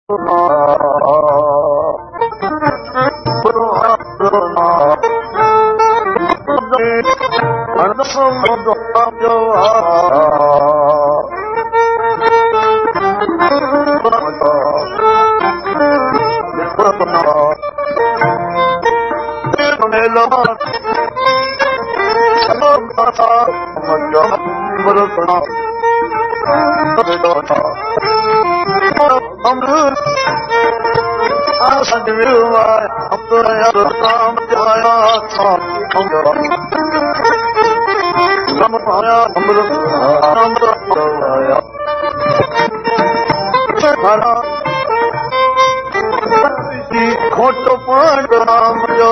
खोट राम जो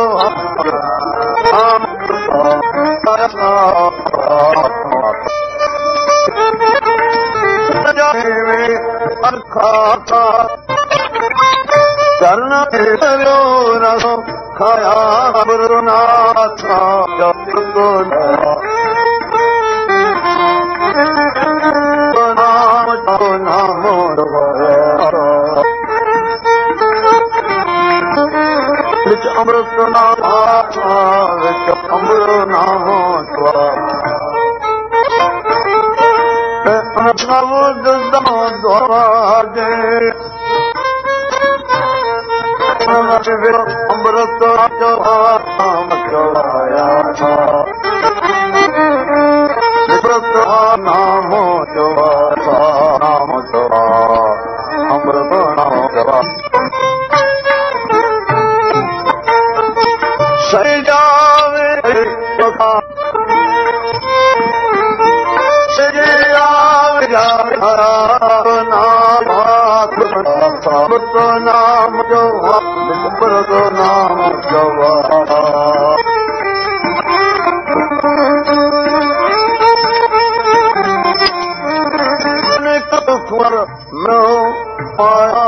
करना खाया गुरुनाथ नाम अमृत नाम अमृत नाम अमृत नाम अमृत नाम सही जावे नाम जो नाम कुंवर पाया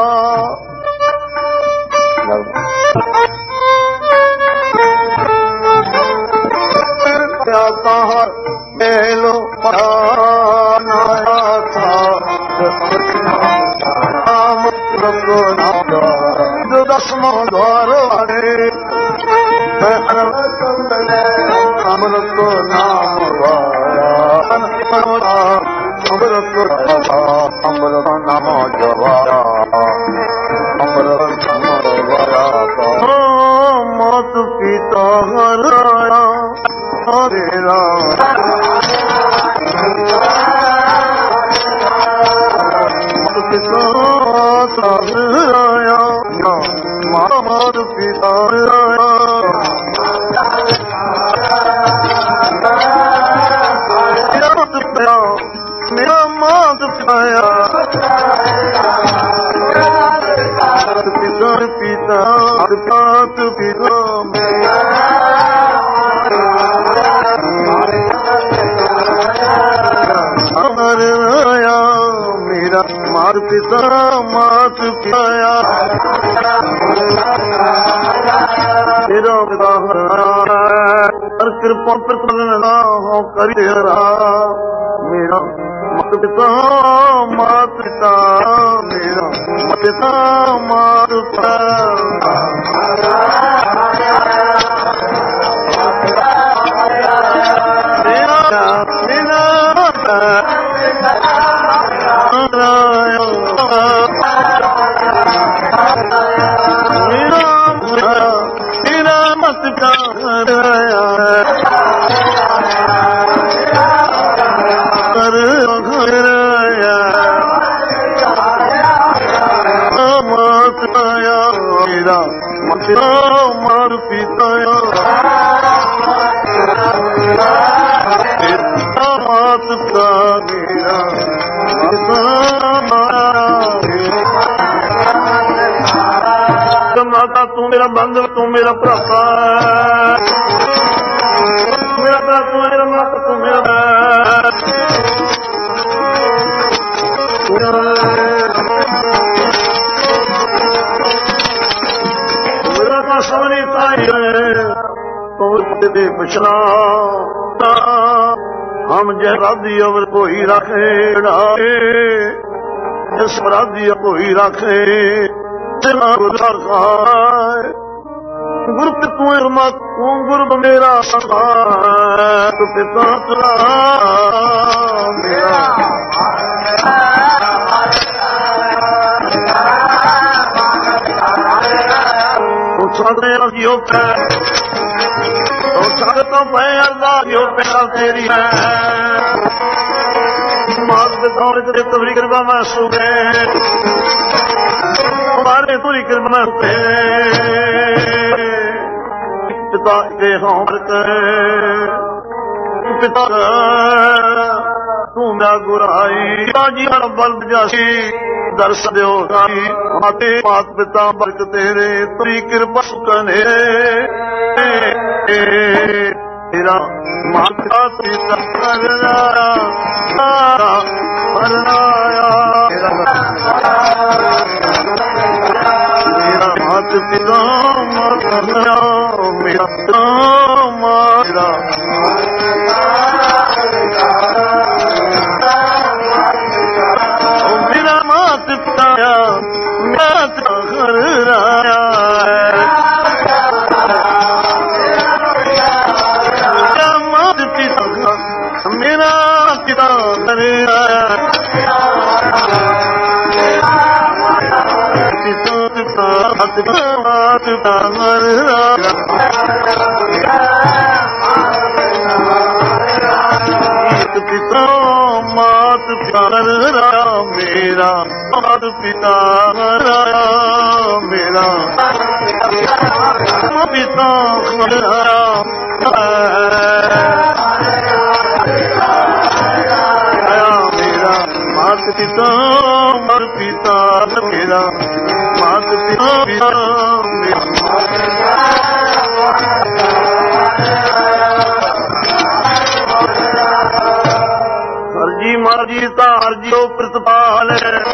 मेलो दसमो द्वार अमृत नाम अमृत अमृत नाम जवाया अमृत मात पिता हराया हरे राया मात पिता मेरा मात पाया पिता पिता मात पिता हमारा मेरा मात पिता मात पिया तेरा कृपा प्रसन्न हो करी मेरा मात पिता मात पिता मेरा पिता मात पिता मार पिता मात माता तू मेरा बंधु तू मेरा भ्राता मेरा भ्रा तू मेरा माता तू मेरा सोनी ताई दे पिछला हम जरादी अवर कोई रखे ਇਸ ਮਰਾਦੀ ਕੋਈ ਰੱਖੇ ਤੇਰਾ ਗੁਰ ਖਾਏ ਗੁਰ ਤੂੰ ਮਤ ਤੂੰ ਗੁਰ ਮੇਰਾ ਸਹਾਇ ਪਿਤਾ ਤੇਰਾ ਮੇਰਾ ਸਾਡੇ ਜਿਉ ਪੈ ਉਹ ਸਾਡੇ ਤੋਂ ਪੈ ਅੱਲਾ ਜਿਉ ਪਿਆ ਤੇਰੀ ਹੈ ਮਾਰ ਦੇ ਦੌਰ ਤੇ ਤੇਰੀ ਕਿਰਪਾ ਮੈਂ ਸੁਗੇ ਮਾਰੇ ਤੇਰੀ ਕਿਰਪਾ ਮੈਂ ਸੁਗੇ ਪਿਤਾ ਦੇ ਹੋਂ ਕੇ ਪਿਤਾ ਤੂੰ ਨਾ ਗੁਰਾਈ ਜੀ ਹਰ ਬਲਦ ਜਾਸੀ ਦਰਸ ਦਿਓ ਮਾਤੇ ਮਾਤ ਪਿਤਾ ਬਰਕ ਤੇਰੇ ਤੇਰੀ ਕਿਰਪਾ ਸੁਕਨੇ ਤੇਰਾ ਮਾਤਾ ਪਿਤਾ ਕਰਨਾਇਆ ਮੇਰਾ ਮਾਤ ਪਿਤਾ ਕਰਨਾਇਆ ਮੇਰਾ ਮਾਰਾ ਮੇਰਾ ਮਾਤ ਪਿਤਾ ਮੈਂ ਘਰ ਰਾਇਆ ਮੇਰਾ ਮਾਤ ਪਿਤਾ ਮੇਰਾ ਪਿਤਾ ਘਰ ਰਾਇਆ ਪਿਤਾ ਪਿਤਾ ਮਾਤ ਪਿਤਾ ਘਰ ਰਾਇਆ ਪਿਤਾ ਮਾਤ ਪਿਤਾ ਰਾਇਆ ਮੇਰਾ ਮਾਤ ਪਿਤਾ ਰਾਇਆ ਮੇਰਾ ਪਿਤਾ ਰਾਇਆ ਮੇਰਾ ਮਾਤ ਪਿਤਾ ਮਰ ਪਿਤਾ ਮੇਰਾ ਮਾਤ ਪਿਤਾ ਮੇਰਾ ਹਰਜੀ ਮਰਜੀ ਤਾਂ ਹਰਜੀਓ ਪ੍ਰਤਪਾਲ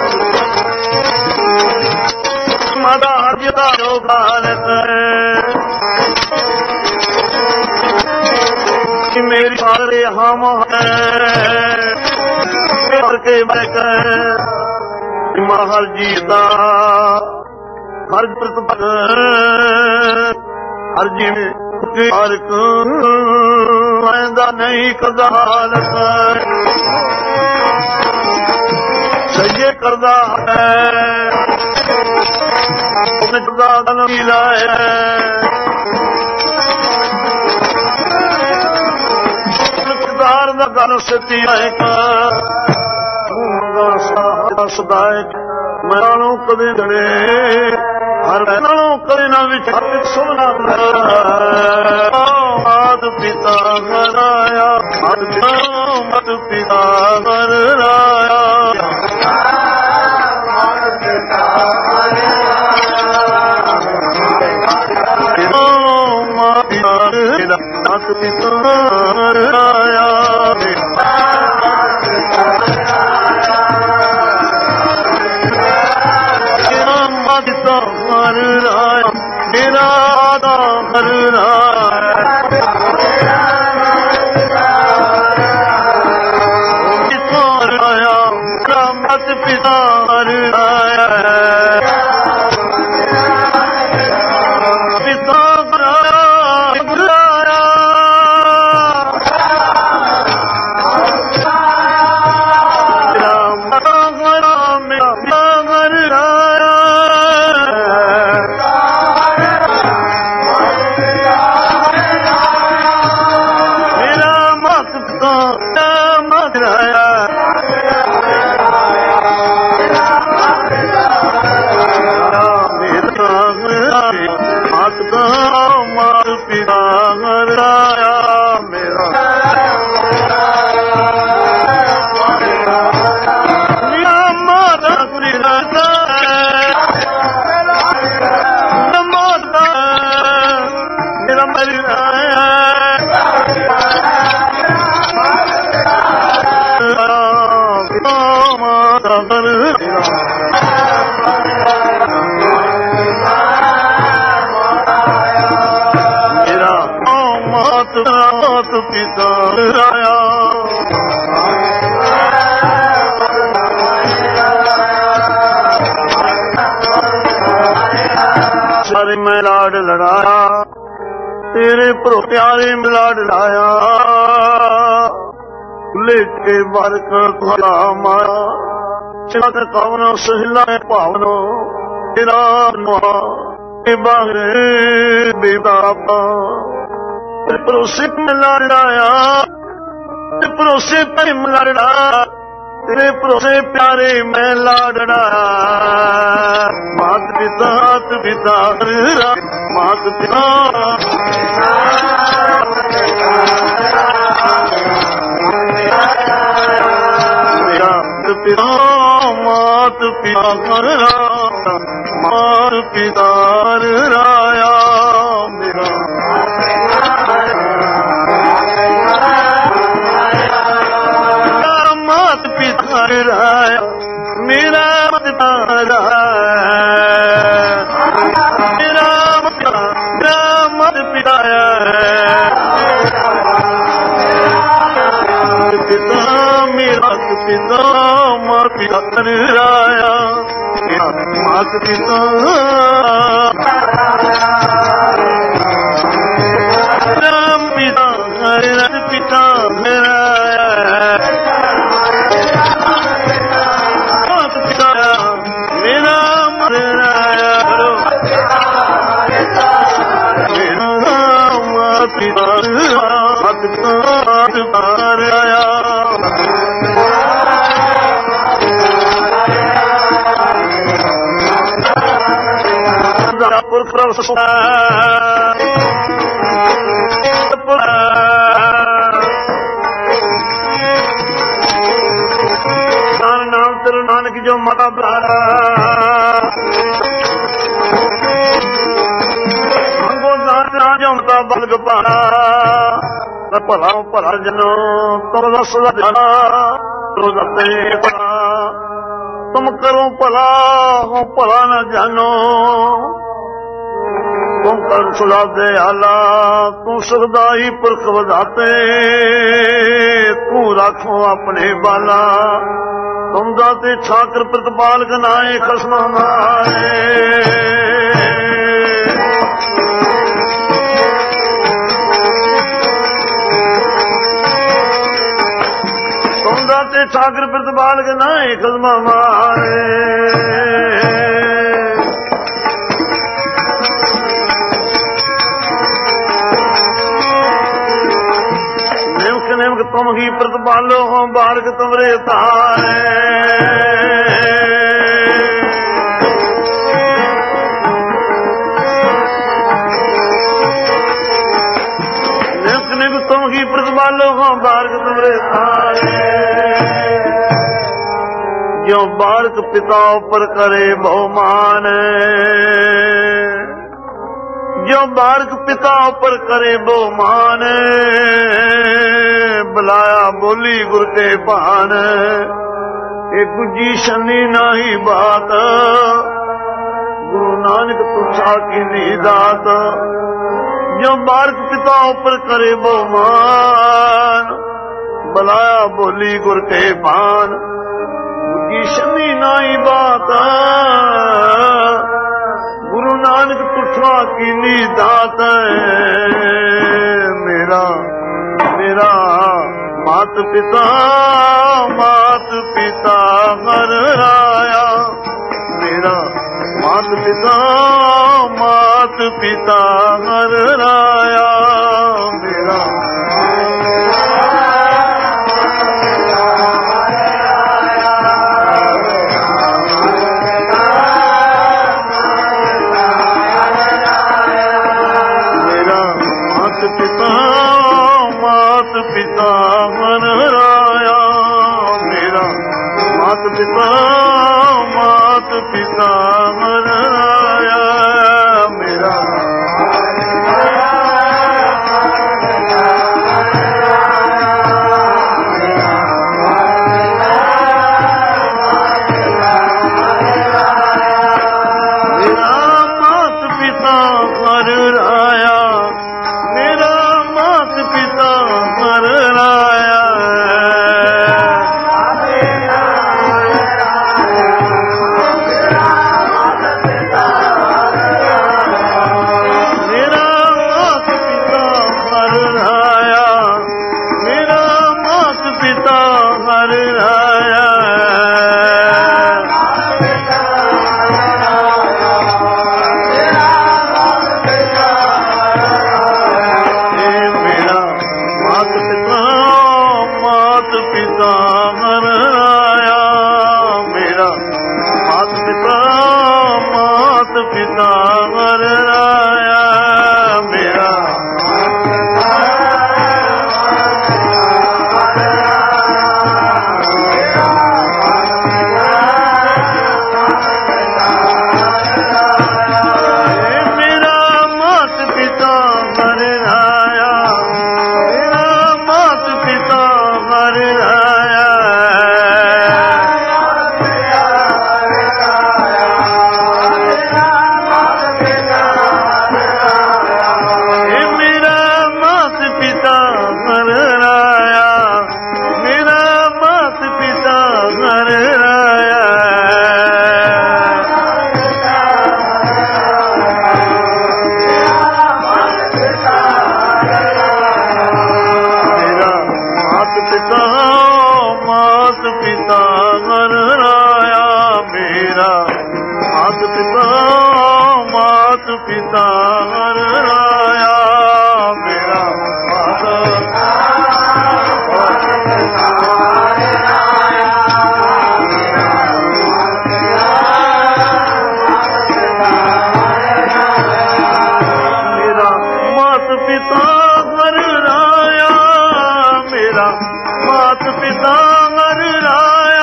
ਮਾਤਾ ਹਰਜ ਦਾ ਜੋ ਖਾਲਕ ਮੇਰੀ ਮਾਰੇ ਹਮ ਹੈ ਕੇ ਬਰਕ ਮਹਰਜੀ ਦਾ ਹਰਜ ਪ੍ਰਤਪਾਲ ਹਰਜੀ ਹਰ ਕੋ ਆਂਦਾ ਨਹੀਂ ਕਦਾਲਕ ਸਜੇ ਕਰਦਾ ਹੈ ਉਹਨੇ ਜਗਾ ਨਹੀਂ ਲਾਇਆ ਕਿਦਾਰ ਦਾ ਗੱਲ ਸਤੀ ਹੈ ਕਾ ਸਦਾਇ ਮੈਂ ਨੂੰ ਕਦੇ ਜਣੇ ਹਰ ਨਾਲੋਂ ਕਦੇ ਨਾ ਵਿਚਾਰ ਸੋਨਾ ਮਾਤ ਪਿਤਾ ਮਰਾਇਆ ਮਤ ਪਿਤਾ ਮਰਾਇਆ ਮਾਤ ਪਿਤਾ ਮਤ ਪਿਤਾ ਮਰਾਇਆ ਮੇਰਾ ਦਾ ਕਰਨਾ ਮਤ ਪਿਤਾ ਪਿਤਾ ਮਾਤ ਪਿਤਾ ਰਾਇਆ प्यारे मैं लाड लड़ाया, तेरे पर प्यारे में लाड लाया, लेके वर्क भला माया चित कवन सहला भावनो तेरा नुआ बाहरे बेबापा परोसे में लड़ाया, परोसे प्रेम लड़ा, तेरे भरोसे प्यारे मैं लाडड़ा, मात पिता मात पिता मेरा पिता मात पिता करना, मात पिता राया मेरा मात पिता राया मेरा पिता मेरा मत पिताया पिता मेरा पिता मात पिता राया मात पिता राम पिता रथ पिता मेरा मात पिता मेरा मेरा मात पिता मात पिता राया नाम तेरे नानक जो माता ब्रारा मंगो दान मता बलग पारा भला भला जनो तुम दस जाना तुम करो भला हो भला न जानो, तुम कर सुला दे आला तू सगदाई पुरख वधाते, तू राखो अपने बाला तुम दाते छाकर प्रतिपाल गनाए खसम हमारे, तुम दाते छाकर प्रतिपाल गनाए खसम हमारे। तुम ही प्रतिपालो हो बालक तुमरे तारे, तुम ही प्रतिपालो हो बालक तुमरे तारे, जो बालक पिता ऊपर करे बहुमान, जो बालक पिता ऊपर करे बहुमान, बुलाया बोली गुर के भान, एक गुजी शनी नाही बात, गुरु नानक तुझा की दात, जो बालक पिता ऊपर करे बहुमान, बुलाया बोली गुर के भान, गुजी शनी नाही बात, गुरु नानक तुझा की दात, मेरा मेरा मात पिता घर आया, मेरा मात पिता घर आया, मेरा पिता मन राया, मेरा मात पिता मन राया, मेरा पिता हर राया मेरा माता मेरा मात पिता हर राया मेरा मात पिता हर राया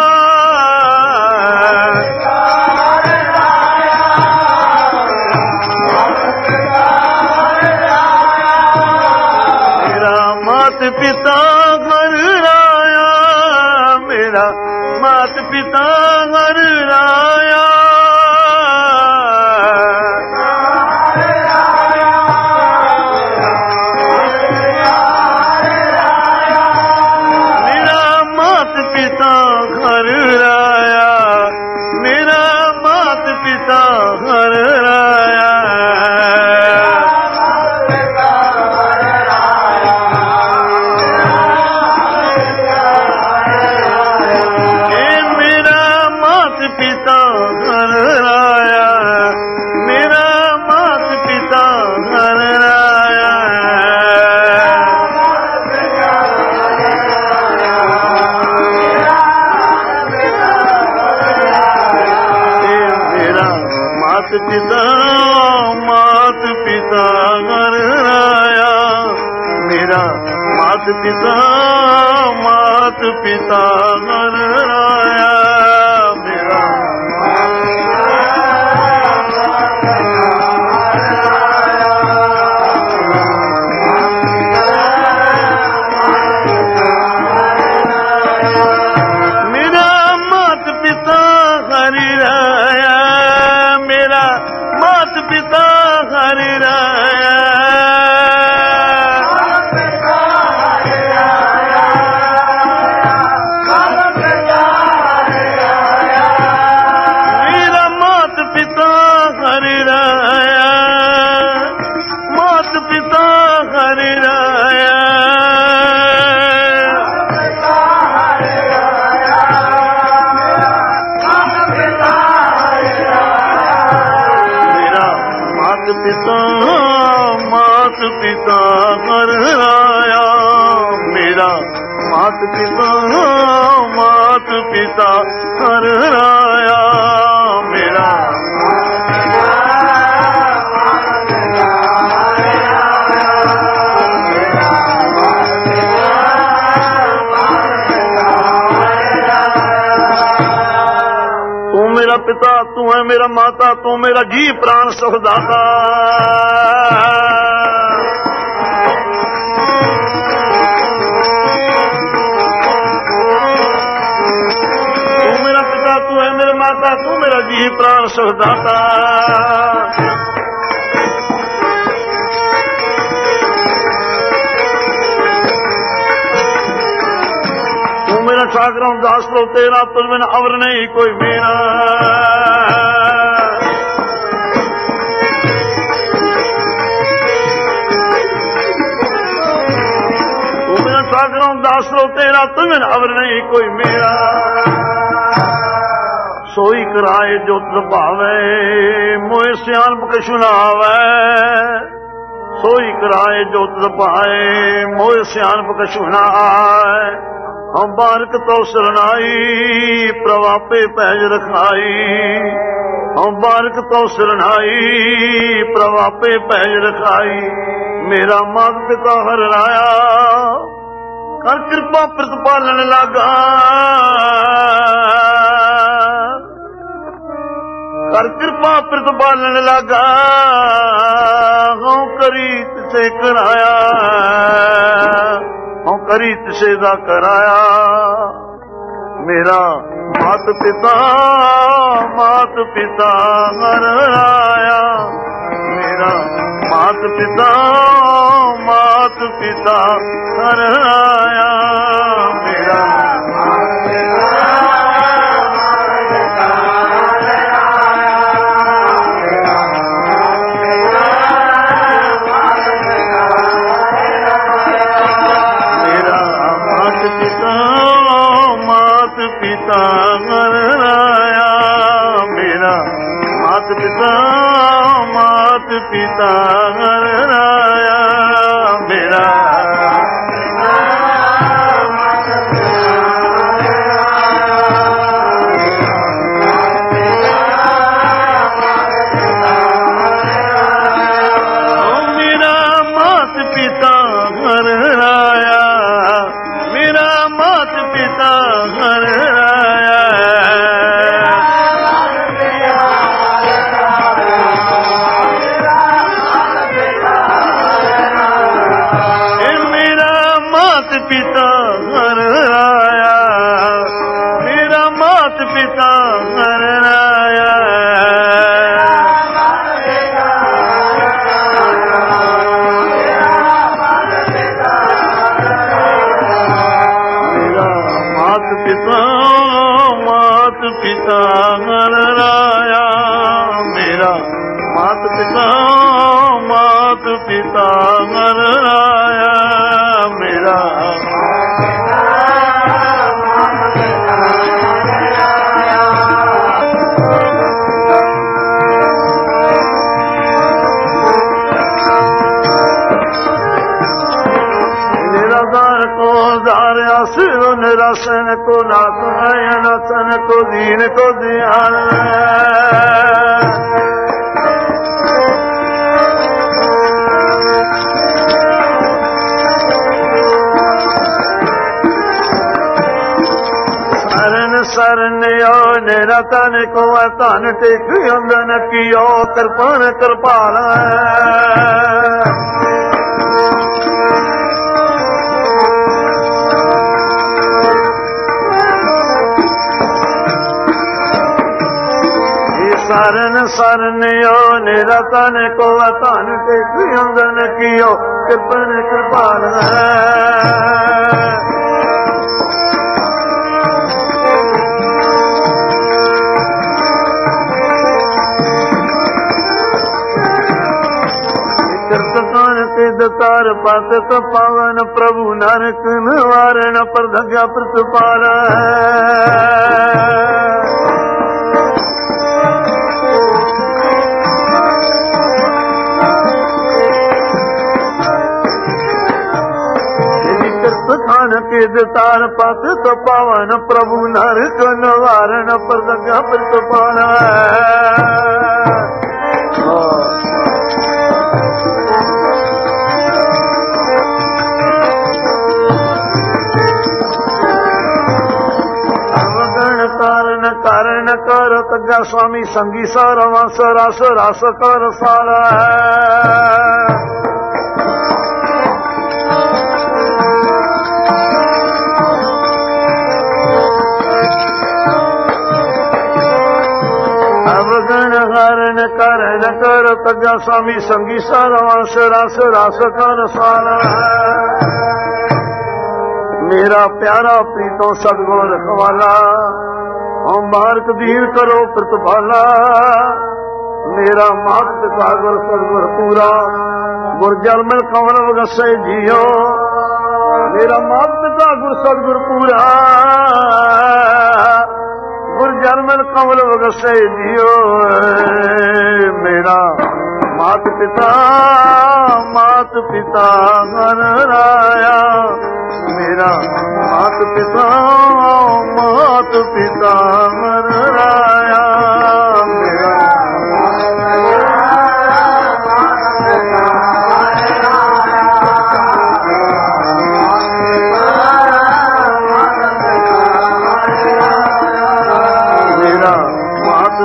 पिता घर राया मेरा मात पिता घर राया मेरा मात पिता घर राया मेरा मात पिता घर राया पिता मात पिता घर राया मेरा मात पिता घर राया मेरा मेरा मात पिता घर राया मात पिता घर राया मेरा मात पिता घर राया मात पिता घर राया पिता मात पिता घर राया मेरा मात पिता घर राया मेरा तू मेरा पिता तू है मेरा माता तू मेरा जी प्राण सुखदाता तू मेरा पिता तू है मेरा माता तू मेरा जी प्राण सुखदाता मेरा ठाकरों दास लो तेरा तुझ बिन अवर नहीं कोई मेरा तू मेरा ठाकरों दास लो तेरा तुझ बिन अवर नहीं कोई मेरा सोई कराए जो भावे मोए सियान कछु ना आवे सोई कराए जो भाए मोए सियान कछु ना आए हम बारक तो सरनाई प्रवापे पैज रखाई हम बारक तो सरनाई प्रवापे पैज रखाई मेरा मात पिता हर राया कर कृपा प्रतिपालन लागा कर कृपा प्रतिपालन लागा हम करीत से कराया हम करीत से दा कराया मेरा मात पिता घर आया मेरा मात पिता घर आया मेरा पिता घर आया मेरा मात पिता मात पिता घर राया मेरा निरासन को नाथ अनासन को दीन को ध्यान शरण शरण निरतन को तन टेक अंदन कियो कृपण कृपाल शरण शरण निरतन को तन टेक अंदन कियो कृपण कृपाल तार पत पावन प्रभु नानक निवारण प्रधज्ञा प्रतिपाल तार पत पावन प्रभु नानक निवारण प्रधज्ञा प्रतिपाल कारण कर तज्ञा स्वामी संगी सरवास रास रास कर सारा अवगण हरण कारण कर तज्ञा स्वामी संगी सरवास रास रास कर सारा मेरा प्यारा प्रीतो सदगुण रखवाला हम बार कबीर करो प्रतिपाला मेरा मात पिता गुर सदगुर पूरा गुर जलमल कंवर वगसे जियो मेरा मात पिता गुर सदगुर पूरा गुर जलमल कंवर वगसे जियो मेरा मात पिता घर राया मेरा मात पिता घर राया मेरा मेरा मात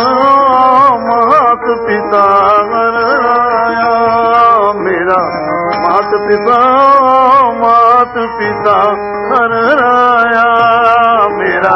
पिता घर राया मेरा मात पिता घर राया मेरा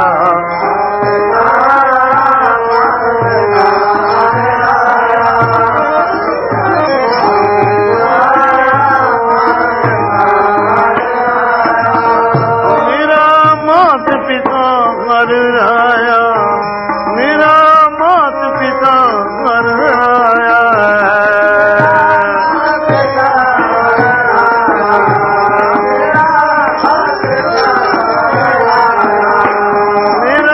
मेरा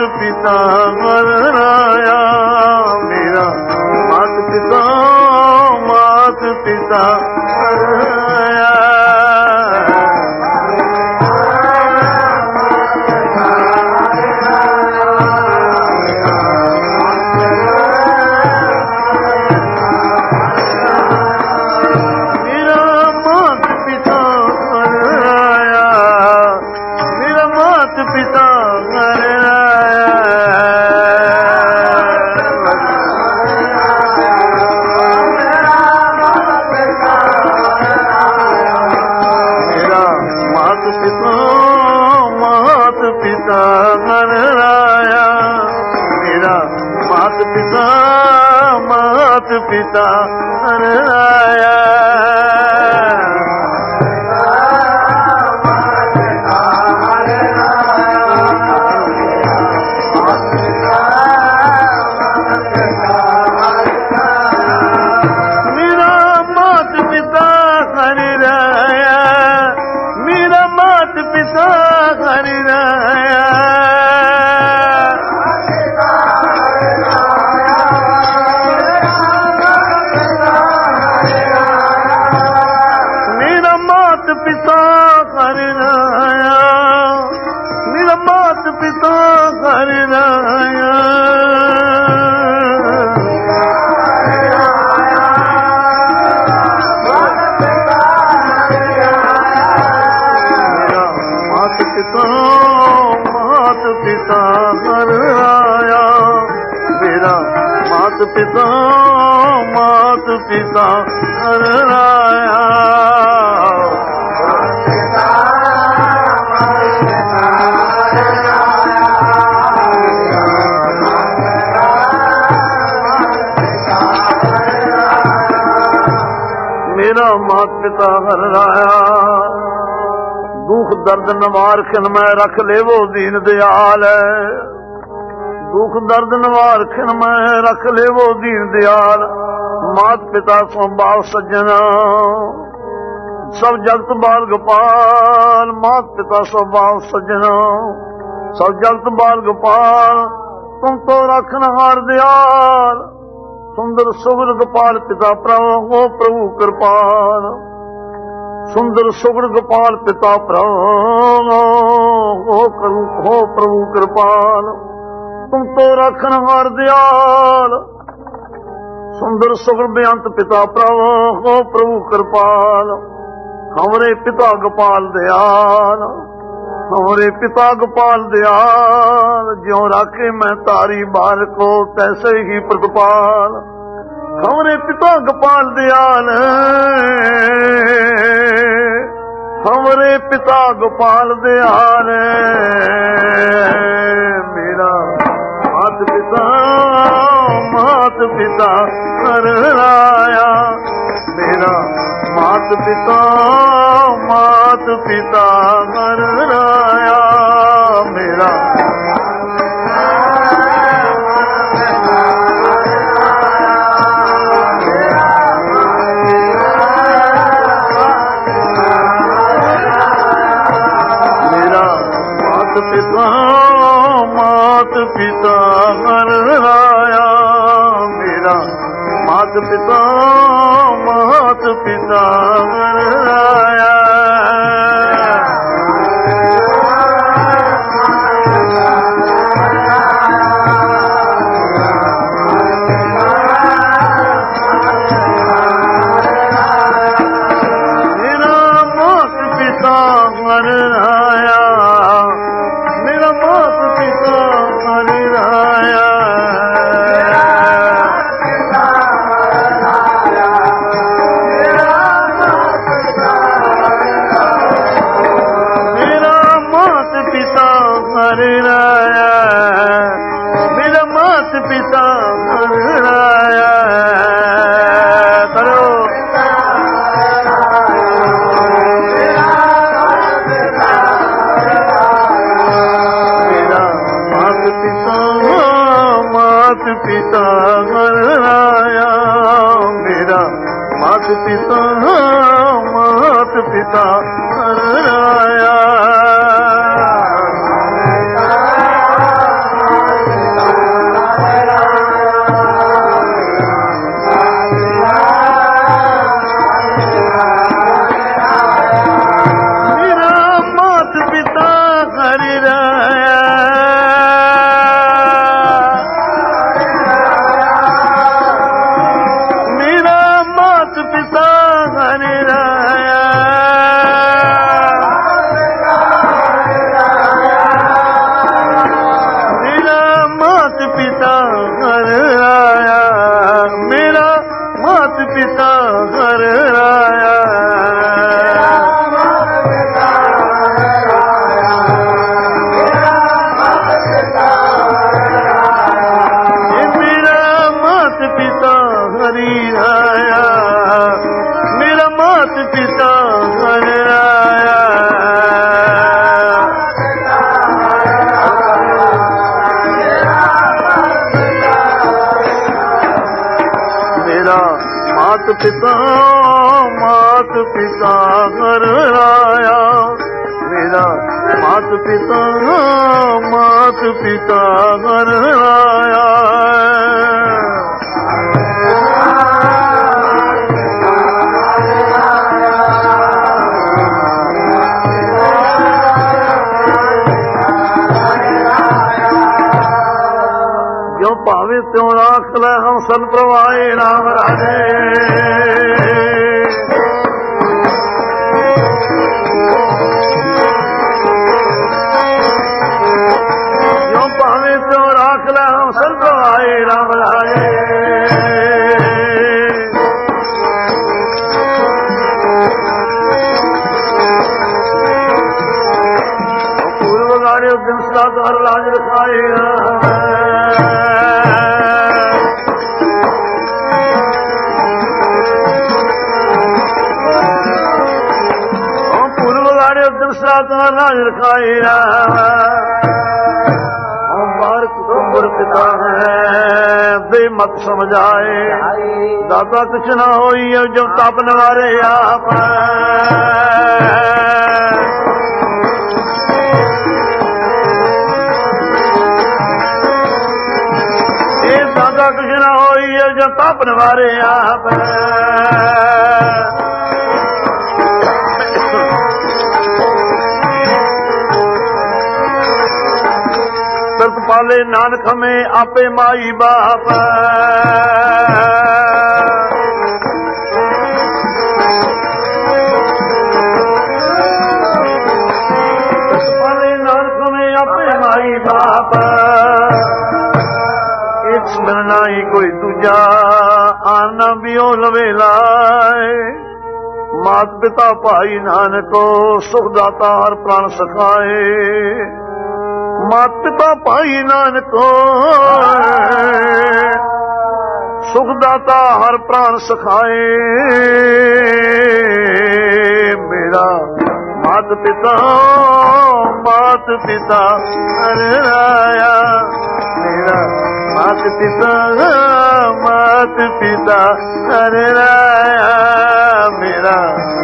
पिता गणराया मेरा मात पिता गणराया पिता गणराया मेरा मात पिता गणराया मेरा मात पिता गणराया पिता गणराया मेरा मात पिता गणराया मात पिता गणराया मेरा मात पिता गणराया मेरा मात पिता गणराया दुख दर्द नवार खिन मैं रख लेवो दीन दयाल दुख दर्द नवार खिन मैं रख लेवो दीन दयाल मात पिता सो बाल सज्जना सब जगत बाल गोपाल मात पिता सो बाल सज्जना सब जगत बाल गोपाल तुम तो रखनहार दयाल सुंदर सुगड़ गोपाल पिता प्रभु हो प्रभु कृपाल सुंदर सुगड़ गोपाल पिता प्रभु हो प्रभु कृपाल तुम तो रखनहार दयाल सुंदर सुगड़ बेअंत पिता प्रभु हो प्रभु कृपाल हमरे पिता गोपाल दयाल हमरे पिता गोपाल दयाल ज्यों राखे मैं तारी बार को तैसे ही प्रतिपाल हमरे पिता गोपाल दयाल हमरे पिता गोपाल दयाल मेरा मात पिता गणराया मेरा मात पिता गणराया मेरा मात पिता गणराया मेरा मात पिता गणराया मेरा मात पिता गणराया मेरा मात पिता गणराया मेरा मात पिता गणराया मेरा मात पिता गणराया करो पिता गणराया मेरा मात पिता गणराया पिता मात पिता घर आया मेरा मात पिता घर आया जो भावे त्यों राख ले हम सन प्रवाहे राम राजे राम राजे पूर्व गाड़े दिन साथ हर राज रखाए पूर्व गाड़े दिन साथ हर राज रखाए पिता है बे मत समझाए दाता कुछ न होई जब ताप नवारे आप दाता कुछ न होई जब ताप नवारे आप पाले नानक में आपे माई बाप पाले नानक में आपे माई बाप एक स्मरना ही कोई दूजा आना भी ओ लवे लाए मात पिता भाई नानको सुखदाता हर प्राण सखाए मात पिता भाई नानको सुखदाता हर प्राण सखाए मेरा मात पिता हर आया मेरा मात पिता हर आया मेरा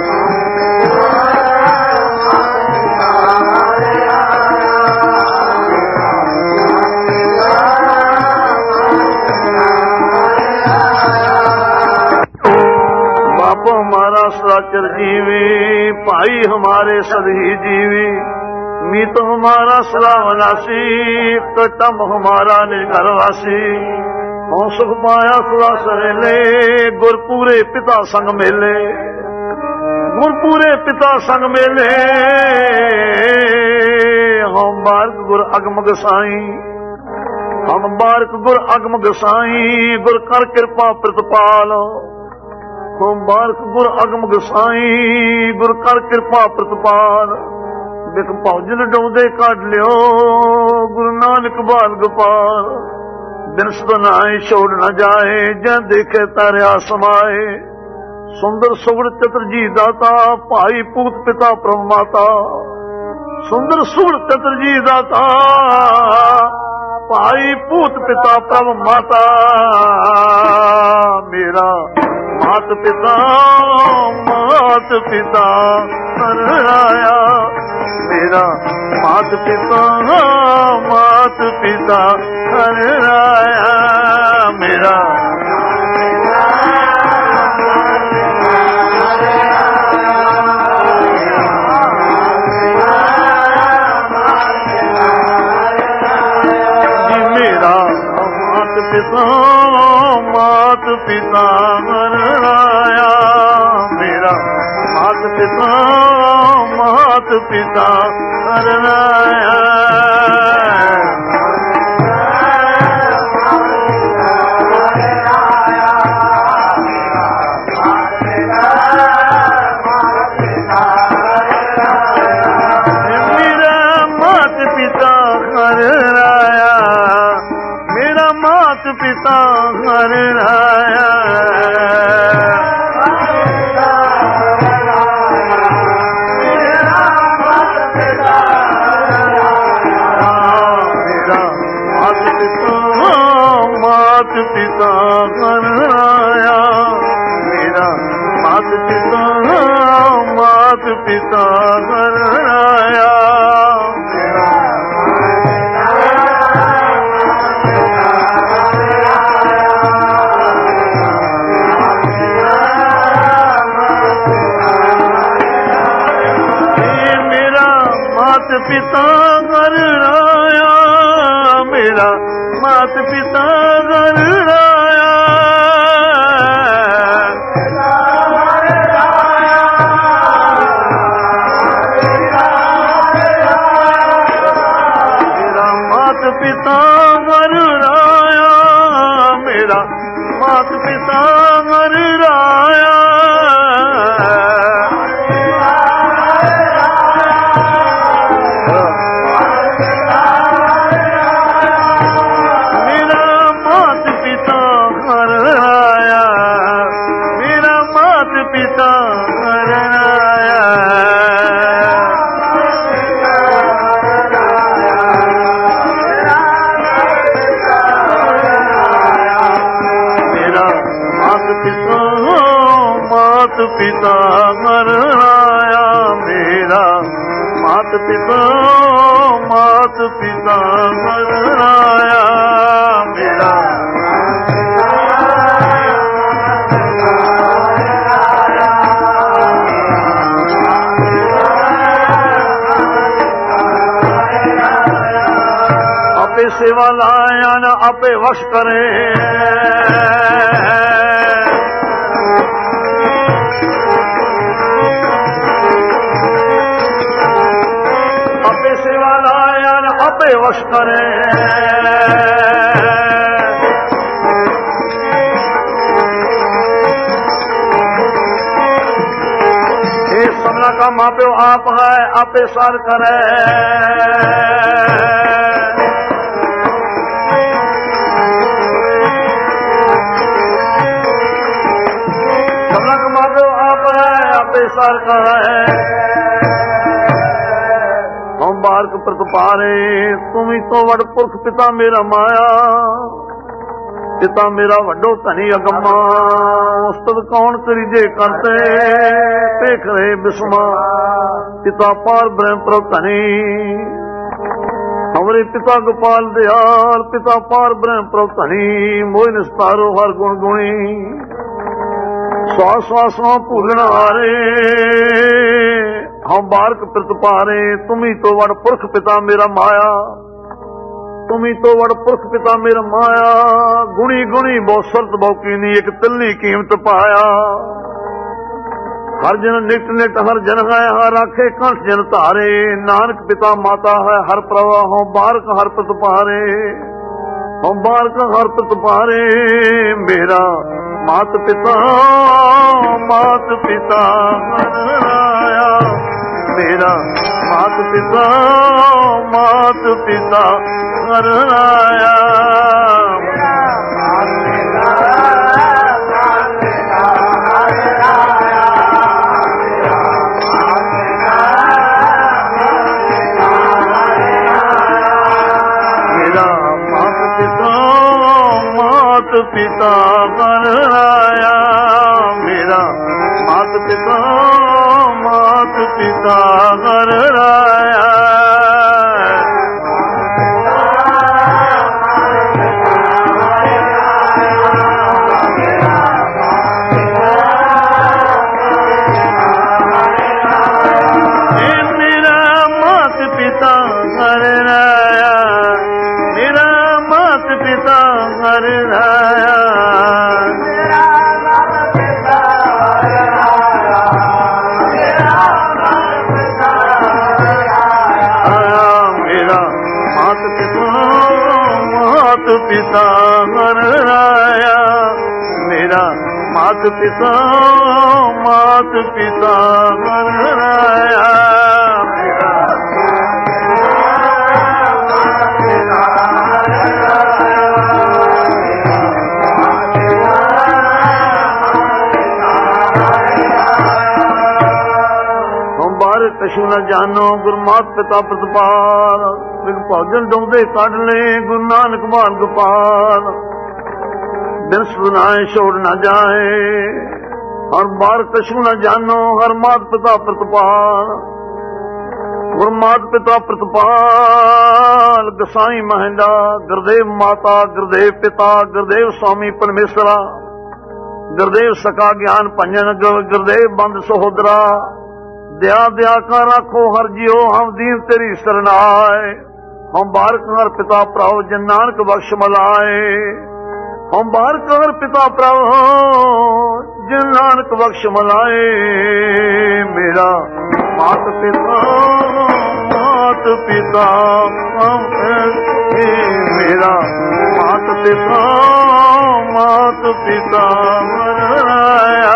हमारा सदाचर जीवी भाई हमारे सदही जीवी मीत हमारा सलावनासी कटम हमारा निर्घरवासी हो सुख पाया सुरा सरेले गुरपूरे पिता संग मेले गुरपूरे पिता संग मेले हम बारक गुर अगम गोसाई हम बारक गुर अगम गोसाई गुर कर कृपा प्रतिपाल हम बारक गुर अगम गोसाई गुर कर कृपा प्रतिपाल बिक भौजल डोंदे काट लियो गुरु नानक बाल गोपाल दिन सदनाए छोड़ न जाए जै देखे तारिया समाए सुंदर सुगड़ चतुर जी दाता भाई पूत पिता प्रभ माता सुंदर सुगड़ चतुर जी दाता भाई पूत पिता प्रभ माता मेरा मात पिता हर आया मेरा मात पिता हर आया मेरा मात पिता हर आया मेरा मात पिता हर आया पिता हर आया मात पिता हर आया मेरा ਮਾਤ ਪਿਤਾ ਹਰਾਇਆ। पिता घर राया मेरा मात पिता घर राया। मेरा मात पिता घर राया मेरा मात पिता घर राया। पिता घर आया मेरा मात पिता घर आया मेरा। आपे सेवा लाया न आपे वश करे। आपे वश करे। ये सबना का माँ प्यो आप है आपे सर करे। सबना का माँ प्यो आप है आपे सर करे। बारक प्रतपारे तुम ही तो वड़ पुरख पिता मेरा माया। पिता मेरा वड्डो धनी अगम्मा उस्तद कौन करीजे करते देख रहे बिस्मा। पिता पार ब्रह्म प्रभ धनी हमारे पिता गोपाल दयाल। पिता पार ब्रह्म प्रभ धनी मोह निस्तारो हर गुण गुणी। श्वास श्वासों भूलना हारे हम बारक प्रतपारे तुम ही तो वड़ पुरख पिता मेरा माया। तुम ही तो वड़ पुरख पिता मेरा माया। गुणी गुणी बहुत शरत बहुकीनी एक तिल्ली कीमत पाया। हर जन नित नित हर जन है हर आखे कंठ जन धारे। नानक पिता माता है हर प्रभा हम बारक हर प्रतपारे। हम बारक हर प्रतपारे मेरा मात पिता हराया मेरा मात पिता हराया। मेरा मात पिता हराया मेरा मात पिता हराया। पिता हराया मेरा मात पिता हराया। कछु न जानो गुरमात पिता प्रतपाल। भोजन डोंदे कढ़ ले गुरु नानक बाल गोपाल। बिन सुनाए छोड़ न जाए हर बार कछु न जानो, हर मात पिता प्रतिपाल, गुरमात पिता प्रतिपाल, गोसाई महेंद्रा, गुरुदेव माता, गुरुदेव पिता, गुरुदेव स्वामी परमेश्वरा, गुरुदेव सका ज्ञान भंजन, गुरुदेव बंद सहोदरा, दया दया का राखो हर जियो, हम दीन तेरी शरणाए, हम बारक हर पिता प्रभु जन नानक बख्श मलाए, हम बारक हर पिता प्रभु जन नानक बख्श मलाए। मेरा मात पिता मात पिता मेरा मात पिता मात पिता मराया,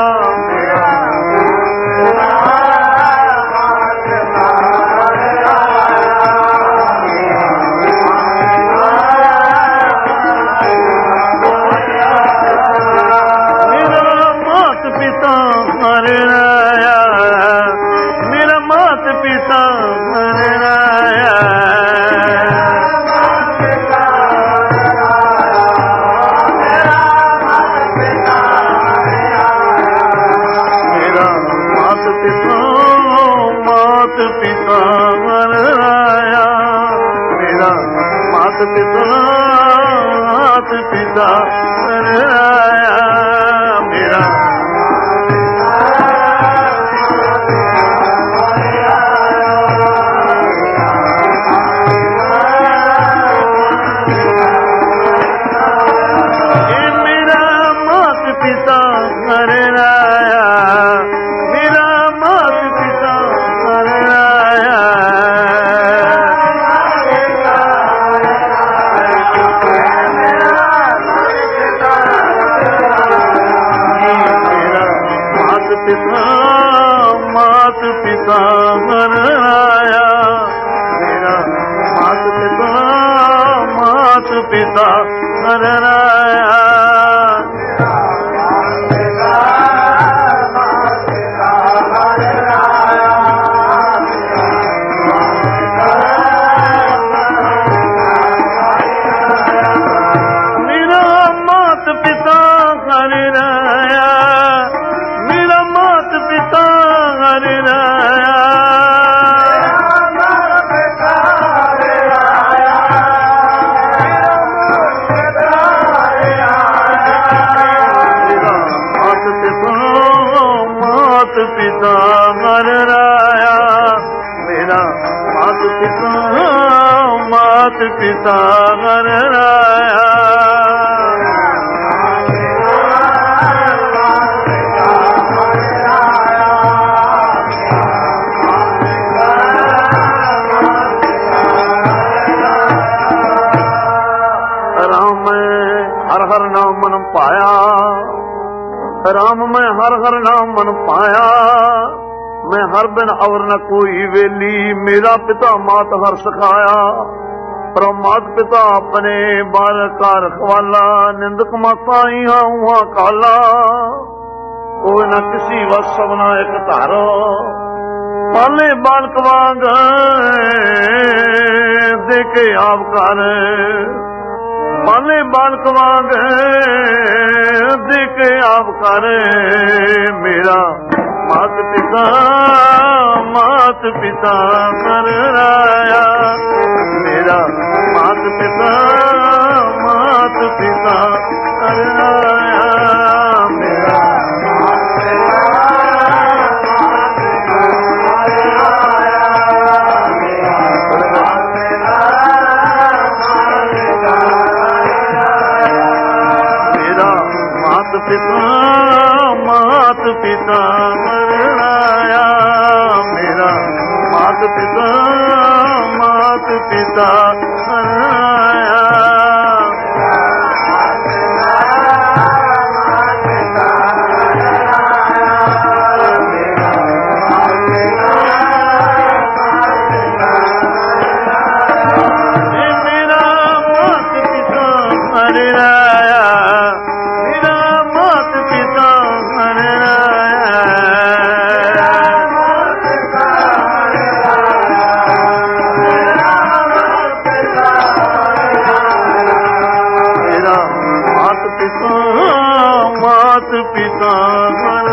राम मैं हर हर नाम मन पाया, मैं हर बिन अवर न कोई वेली, मेरा पिता मात हर सिखाया, पर मात पिता अपने बार का रखवाला, निंदक माता इहा उहा काला, कोई न किसी वस सबना एक धारो, पाले बालक वांग देके आवकार, पाले बालक वांग देके आवकार, मेरा मात पिता कर राया, मेरा मात पिता कर राया, मेरा मात पिता मरणाया, मेरा मात पिता मरणाया। मात पिता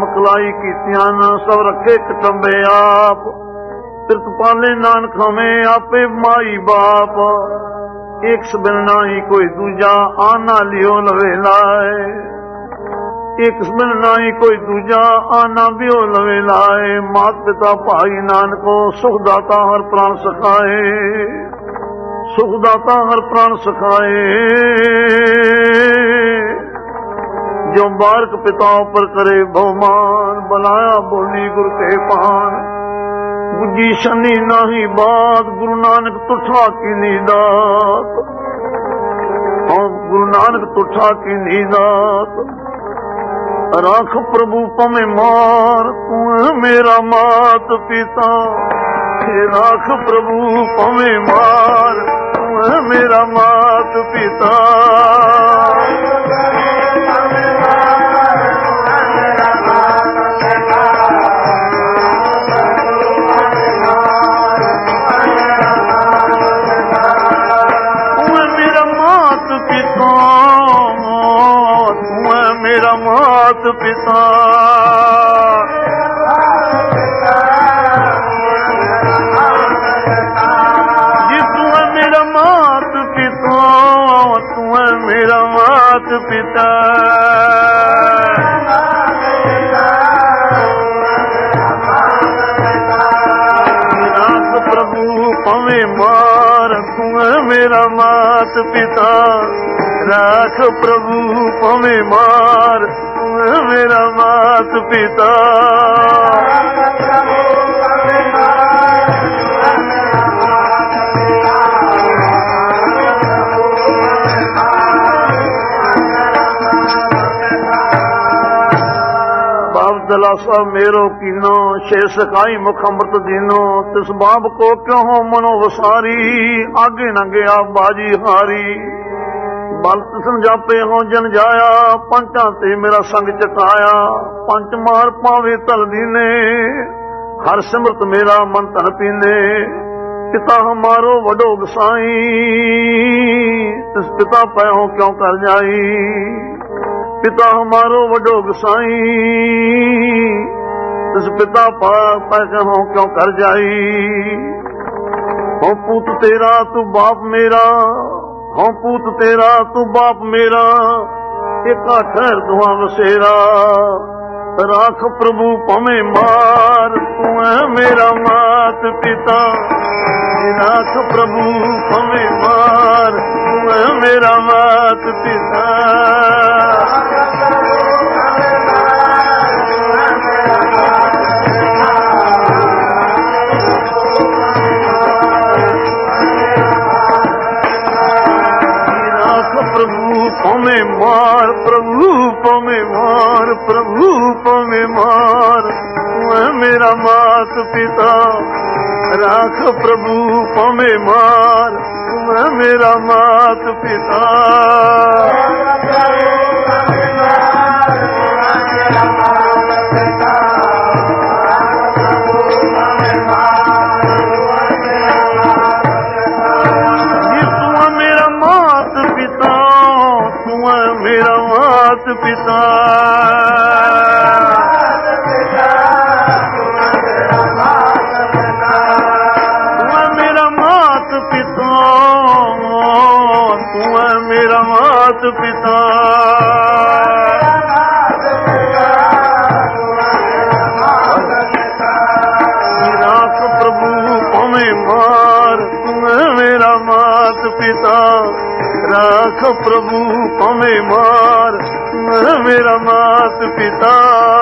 ਕਰਮ ਕਲਾਈ ਕੀਤਿਆਂ ਨਾ ਸਭ ਰੱਖੇ ਕਟੰਬੇ ਆਪ ਤਿਰਤ ਪਾਲੇ ਨਾਨਕ ਹਮੇ ਆਪੇ ਮਾਈ ਬਾਪ ਇੱਕ ਸਬਨ ਨਾਹੀ ਕੋਈ ਦੂਜਾ ਆਨਾ ਲਿਓ ਲਵੇ ਲਾਏ ਇੱਕ ਸਬਨ ਨਾਹੀ ਕੋਈ ਦੂਜਾ ਆਨਾ ਬਿਓ ਲਵੇ ਲਾਏ ਮਾਤ ਪਿਤਾ ਭਾਈ ਨਾਨਕੋ ਸੁਖ ਦਾਤਾ ਹਰ ਪ੍ਰਾਨ ਸਖਾਏ ਸੁਖ ਦਾਤਾ ਹਰ ਪ੍ਰਾਨ ਸਖਾਏ ਜੋ ਬਾਰਕ ਪਿਤਾ ਉਪਰ ਕਰੇ ਬਹੁਮਾਨ ਬਲਾਇਆ ਬੋਲੀ ਗੁਰ ਕੇ ਪਾਨ ਗੁੱਜੀ ਸ਼ਨੀ ਨਾਹੀ ਬਾਤ ਗੁਰੂ ਨਾਨਕ ਤੁਠਾ ਕੀ ਨੀਦਾਤ ਗੁਰੂ ਨਾਨਕ ਤੁਠਾ ਕੀ ਨੀਦਾਤ ਰਾਖ ਪ੍ਰਭੂ ਭਵੇਂ ਮਾਰ ਤੂੰ ਮੇਰਾ ਮਾਤ ਪਿਤਾ ਰਾਖ ਪ੍ਰਭੂ ਭਵੇਂ ਮਾਰ ਤੂੰ ਮੇਰਾ ਮਾਤ ਪਿਤਾ ਮਾਤ ਪਿਤਾ ਜੀ ਤੂੰ ਹੈ ਮੇਰਾ ਮਾਤ ਪਿਤਾ ਤੂੰ ਹੈ ਮੇਰਾ ਮਾਤ ਪਿਤਾ ਰਾਖ ਪ੍ਰਭੂ ਭਵੇਂ ਮਾਰ ਤੂੰ ਹੈ ਮੇਰਾ ਮਾਤ ਪਿਤਾ ਰਾਖ ਪ੍ਰਭੂ ਭਵੇਂ ਮਾਰ ਮੇਰਾ ਮਾਤ ਪਿਤਾ ਬਾਪ ਦਲਾਸਾ ਮੇਰੋ ਕੀਨੋ ਛੇ ਸਕਾਈ ਮੁਖ ਅੰਮ੍ਰਿਤ ਦੀਨੋ ਤਿਸ ਬਾਪ ਕੋ ਕਿਉ ਹੋ ਮਨੋ ਵਸਾਰੀ ਆਗੇ ਨੰਗਿਆ ਬਾਜੀ ਹਾਰੀ ਬਲਤ ਸਮਝਾਪੇ ਹੋ ਜਨ ਜਾਇਆ ਪੰਚਾਂ ਤੇ ਮੇਰਾ ਸੰਗ ਚਟਾਇਆ ਪੰਚ ਮਾਰ ਪਾਵੇ ਧਲਦੀ ਨੇ ਹਰ ਸਿਮਰਤ ਮੇਰਾ ਮਨ ਧਨ ਪੀਨੇ ਪਿਤਾ ਹਮਾਰੋ ਵਡੋ ਗਸਾਈ ਤਿਸ ਪਿਤਾ ਪੈਓ ਕਿਉਂ ਕਰ ਜਾਈ ਪਿਤਾ ਹਮਾਰੋ ਵਡੋ ਗਸਾਈ ਤਿਸ ਪਿਤਾ ਪੈ ਕਿਉਂ ਕਰ ਜਾਈ ਹੋ ਪੁੱਤ ਤੇਰਾ ਤੂੰ ਬਾਪ ਮੇਰਾ ਹਾਂ ਪੂਤ ਤੇਰਾ ਤੂੰ ਬਾਪ ਮੇਰਾ ਏਕਾ ਠਹਿਰ ਦੁਆ ਵਸੇਰਾ ਰਾਖ ਪ੍ਰਭੂ ਭਵੇਂ ਮਾਰ ਤੂੰ ਹੈ ਮੇਰਾ ਮਾਤ ਪਿਤਾ ਰਾਖ ਪ੍ਰਭੂ ਭਵੇਂ ਮਾਰ ਤੂੰ ਹੈ ਮੇਰਾ ਮਾਤ ਪਿਤਾ ਭਵੇਂ ਮਾਰ ਪ੍ਰਭੂ ਭਵੇਂ ਮਾਰ ਪ੍ਰਭੂ ਭਵੇਂ ਮਾਰ ਤੂੰ ਹੈ ਮੇਰਾ ਮਾਤ ਪਿਤਾ ਰਾਖ ਪ੍ਰਭੂ ਭਵੇਂ ਮਾਰ ਤੂੰ ਹੈ ਮੇਰਾ ਮਾਤ ਪਿਤਾ ਮੇਰਾ ਮਾਤ ਪਿਤਾ ਤੂੰ ਮੇਰਾ ਮਾਤ ਪਿਤਾ ਤੂੰ ਮੇਰਾ ਮਾਤ ਪਿਤਾ ਰਾਖ ਪ੍ਰਭੂ ਭਵੇਂ ਮਾਰ ਤੂੰ ਮੇਰਾ ਮਾਤ ਪਿਤਾ ਰਾਖ ਪ੍ਰਭੂ ਭਵੇਂ ਮਾਰ ਮੇਰਾ ਮਾਤ ਪਿਤਾ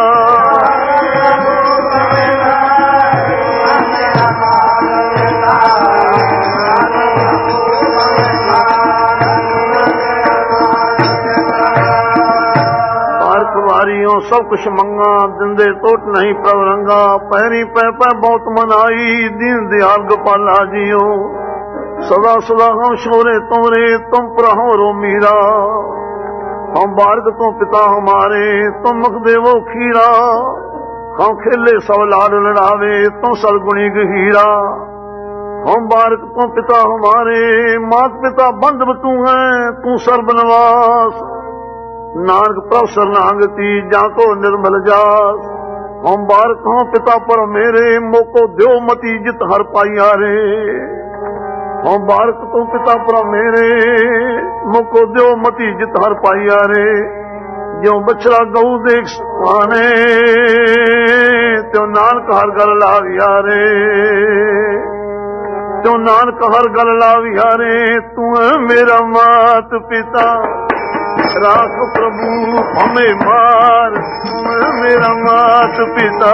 ਵਾਰੀਓ ਸਭ ਕੁਛ ਮੰਗਾ ਦਿੰਦੇ ਟੋਟ ਨਹੀਂ ਪ੍ਰਭ ਰੰਗਾ ਪੈਰੀ ਪੈ ਪੈ ਬਹੁਤ ਮਨਾਈ ਦੀਨ ਦਿਆਲ ਗੋਪਾਲਾ ਜੀਓ सदा सदा हम शोरे तुमरे तुम पर हो मीरा हम बारक तो पिता हमारे तुम मुख देवो खीरा हम खेले सब लाल लड़ावे तुम सदगुणी गहीरा हम बारक तो पिता हमारे मात पिता बंधु तू है तू सर्वनवास नानक प्रभ शरणागति जाको निर्मल जास। हम बारक हों पिता पर मेरे, मोको द्यो मती जित हर पाइया रे। हम बारक तो पिता पर मेरे, मोको द्यो मती जित हर पाइया रे। ज्यों बछड़ा गऊ देख पाने, त्यों नानक हर गल लाविया रे। त्यों नानक हर गल लाविया रे। तू मेरा मात पिता, राख प्रभु हमें मार। मेरा मात पिता,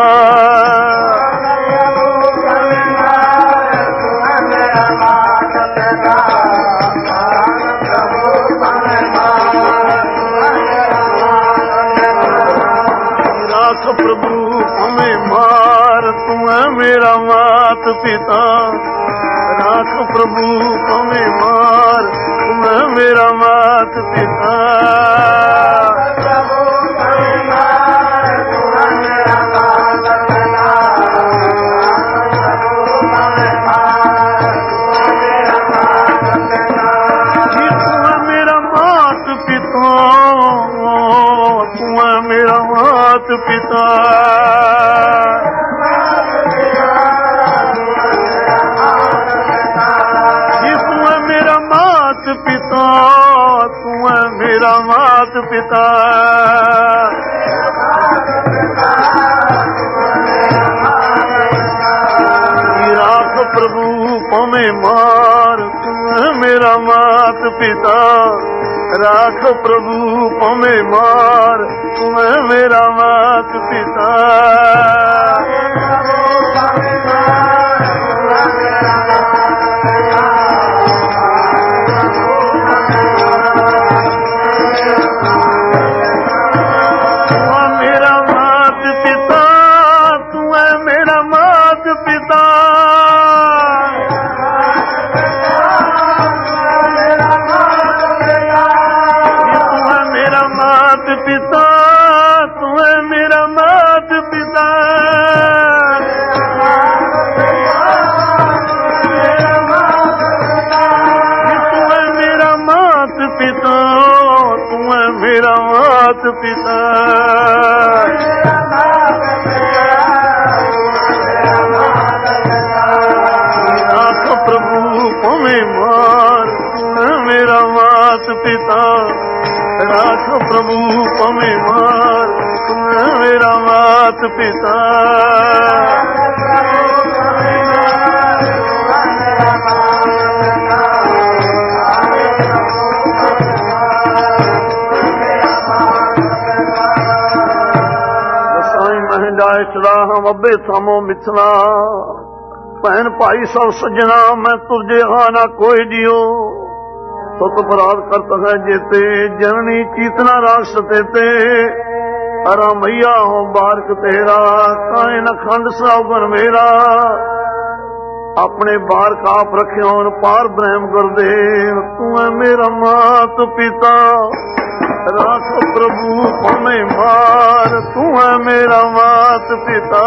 राख प्रभु हमें मार। तू मेरा मात पिता, राख प्रभु हमें मार। मेरा मात पिता, पिता तू है मेरा मात पिता, तू है मेरा मात पिता। राख प्रभु पमे मार। तू है मेरा मात पिता, राख प्रभु पमे मार। तू है मेरा मात पिता। पिता राख प्रभु पमे मार। मेरा मात पिता, राख प्रभु पमे मार। मेरा मात पिता, चला हम अबे थामो मिथला। भैन भाई सब सजना, मैं तुझे आना कोई दियो। सुत अपराध करत है जेते, जननी चीतना राग सतेते। अरा मैया हो बारक तेरा, काहे न खंड सावन मेरा। अपने बारक आप रखे होन पार ब्रह्म गुरुदेव। तू है मेरा मात पिता, राख प्रभु हमें मार। तू है मेरा मात पिता,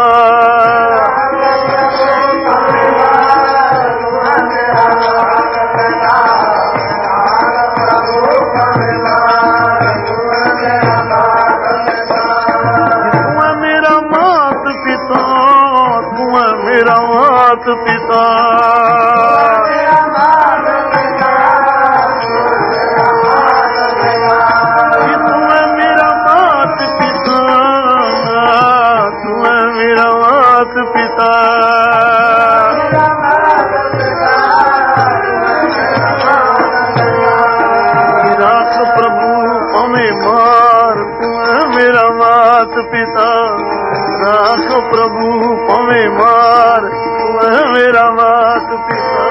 तू है मेरा मात पिता, तू है मेरा मात पिता। राख प्रभु हमें मार। तू है मेरा मात पिता, राख प्रभु हमें मार। तू है मेरा मात पिता।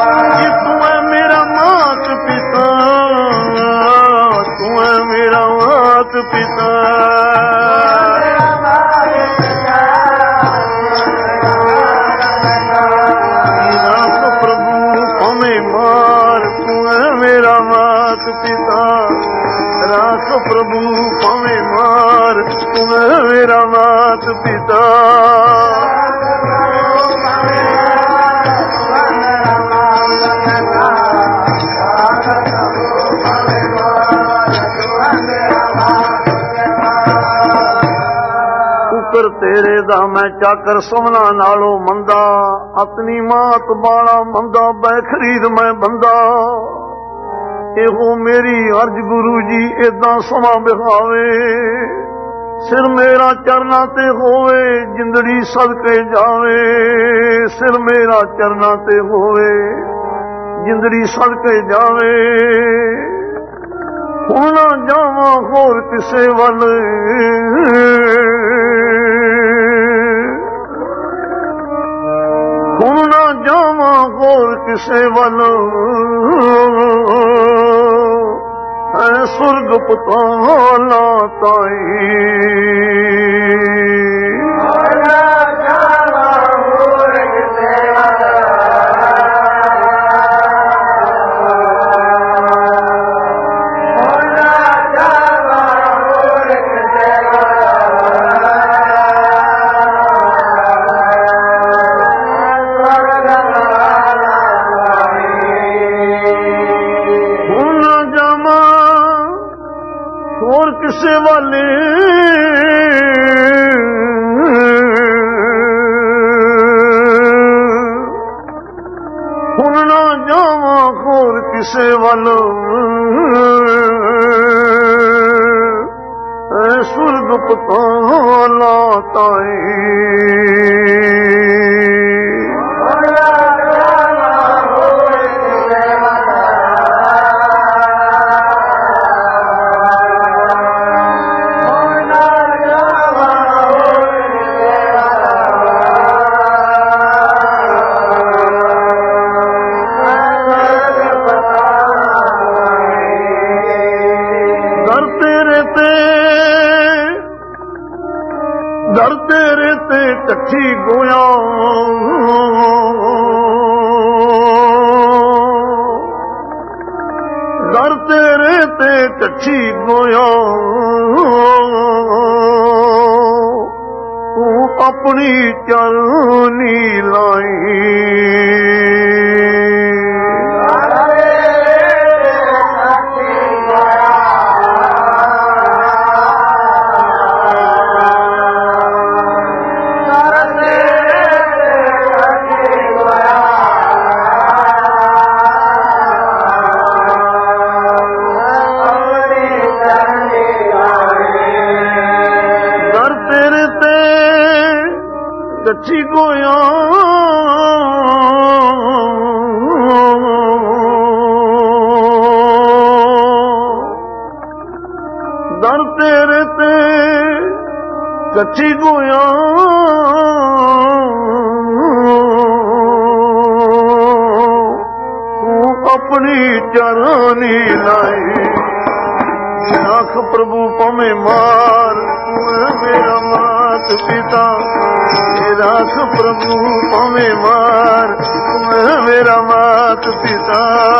मेरा प्रभु भावें मार, तू है मेरा मात पिता। शुकर तेरे दा मैं चाकर सोहना नालों मंदा, अपनी मात बाला मंदा बै खरीद मैं बंदा। ਇਹੋ ਮੇਰੀ ਅਰਜ ਗੁਰੂ ਜੀ ਏਦਾਂ ਸਮਾਂ ਬਿਹਾਵੇ, ਸਿਰ ਮੇਰਾ ਚਰਨਾਂ ਤੇ ਹੋਵੇ ਜਿੰਦੜੀ ਸਦਕੇ ਜਾਵੇ। ਸਿਰ ਮੇਰਾ ਚਰਨਾਂ ਤੇ ਹੋਵੇ ਜਿੰਦੜੀ ਸਦਕੇ ਜਾਵੇ। ਹੁਣ ਨਾ ਜਾਵਾਂ ਹੋਰ ਕਿਸੇ ਵੱਲ, ਹੁਣ ਨਾ ਜਾਵਾਂ ਹੋਰ ਕਿਸੇ ਵੱਲ। ਸੁਰਗ ਪਤਾਲਾ ਤਾਈ ਕਿਸੇ ਵਾਲੇ। ਹੁਣ ਨਾ ਜਾਵਾਂ ਹੋਰ ਕਿਸੇ ਵੱਲ, ਸੁਰਗ ਪਤਾਲਾ ਤਾਈ। ਦਰ ਤੇਰੇ ਤੇ ਟੱਠੀ ਗੋਇਆ, ਦਰ ਤੇਰੇ ਤੇ ਟੱਠੀ ਗੋਇਆ। ਤੂੰ ਆਪਣੀ ਚਰਨੀ ਲਾਈ। ਕੱਚੀ ਗੋਇਆ ਦਰ ਤੇਰੇ ਤੇ ਕੱਚੀ ਗੋਇਆ। ਤੂੰ ਆਪਣੀ ਚਰਨੀ ਲਾਈ। ਰੱਖ ਪ੍ਰਭੂ ਭਾਵੇਂ ਮਾਰ, ਤੂੰ ਮੇਰਾ ਮਾਤ ਪਿਤਾ। ਰੱਖ ਪ੍ਰਭੂ ਭਾਵੇਂ ਮਾਰ, ਤੂੰ ਮੇਰਾ ਮਾਤ ਪਿਤਾ।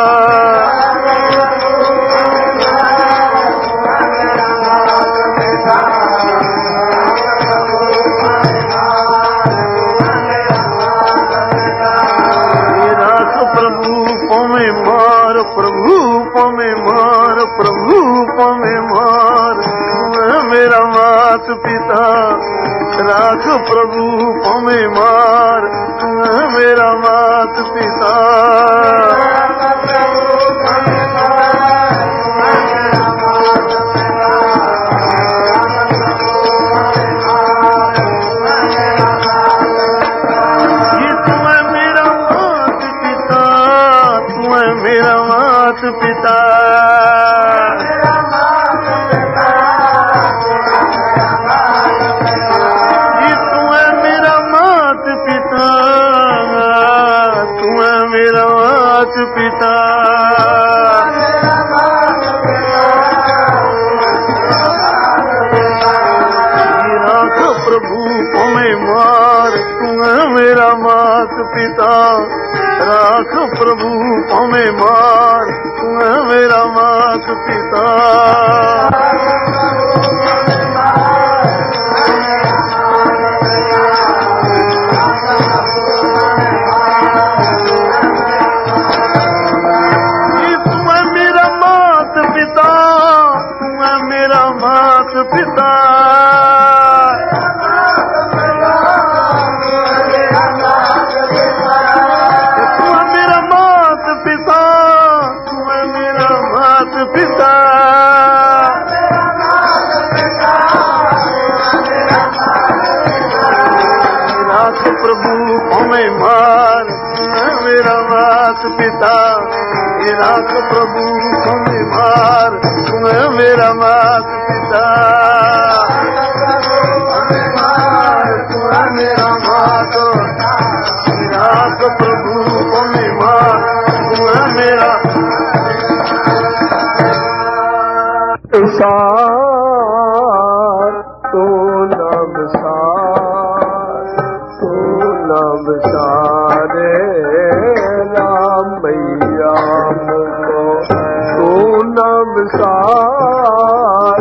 ਰੱਖ ਪ੍ਰਭੂ ਭਾਵੇਂ ਮਾਰ, ਪ੍ਰਭੂ ਭਾਵੇਂ ਮਾਰ, ਪ੍ਰਭੂ ਭਾਵੇਂ ਮਾਰ, ਤੂੰ ਮੇਰਾ ਮਾਤ ਪਿਤਾ। ਰੱਖ ਪ੍ਰਭੂ ਭਾਵੇਂ ਮਾਰ, ਤੂੰ ਮੇਰਾ ਮਾਤ ਪਿਤਾ। पिता जी तू है मेरा मात पिता, तू है मेरा मात पिता। राख प्रभु तुम्हें मार, तू है मेरा मात पिता। राख प्रभु तुम्हें मार, तू है मेरा मात मात पिता पिता तू मेरा मात पिता तू मेरा मात पिता राख प्रभु हमें मार मेरा मात पिता राख प्रभु हमें मार मेरा मात पिता मेरा मात राख प्रभु हमें मार मेरा सार तो नव सारे राम मैया मुझको तू नवसार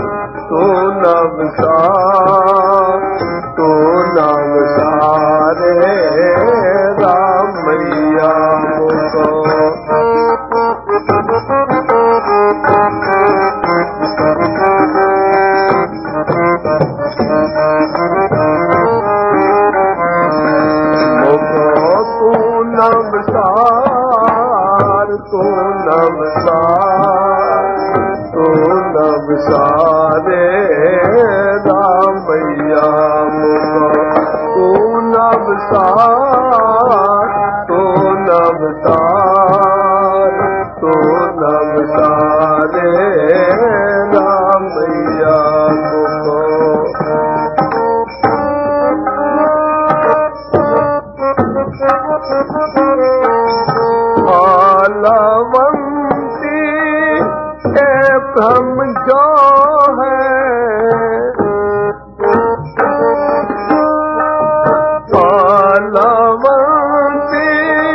तो नवसारे राम मैया मुझको नवसारे राम मैया मुझको तू नवसारे राम मैया मुझको हम जो है पालवंती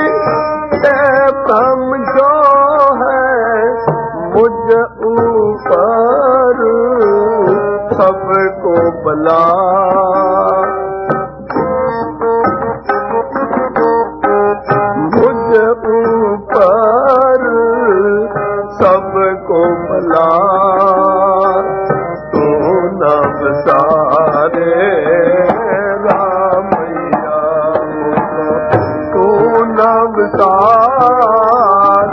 हम जो है मुझ ऊपर सबको बला मुझ ऊपर सबको भला तो नवसारे राम मैया तो नवसार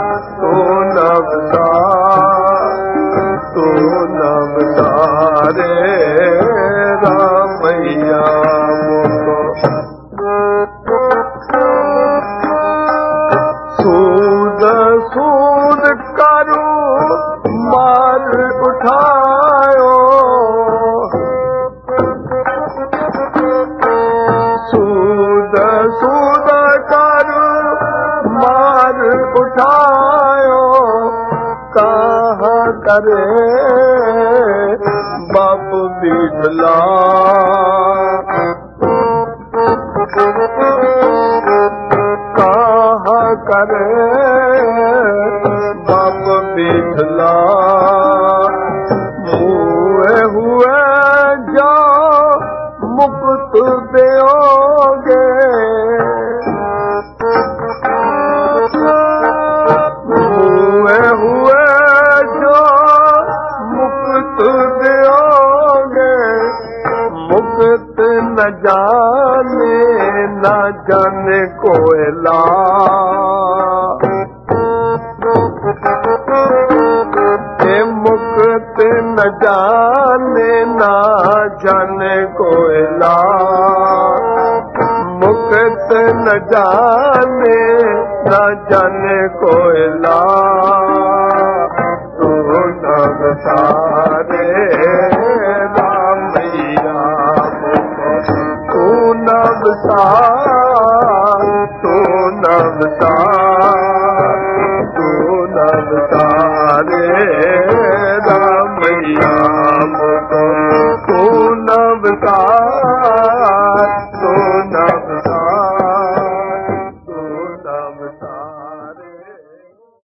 तो नवसारे राम मैया सूद करो मार उठायो सूद करो मार उठायो कहाँ करे बाप बिठला कहाँ करे बाप बिठला मुए हुए जाओ मुक्त देओगे मुए हुए जो मुक्त देओगे मुक्त न जाने कोयला मुक्त न जाने कोयला मुक्त न जाने कोयला तो नवसार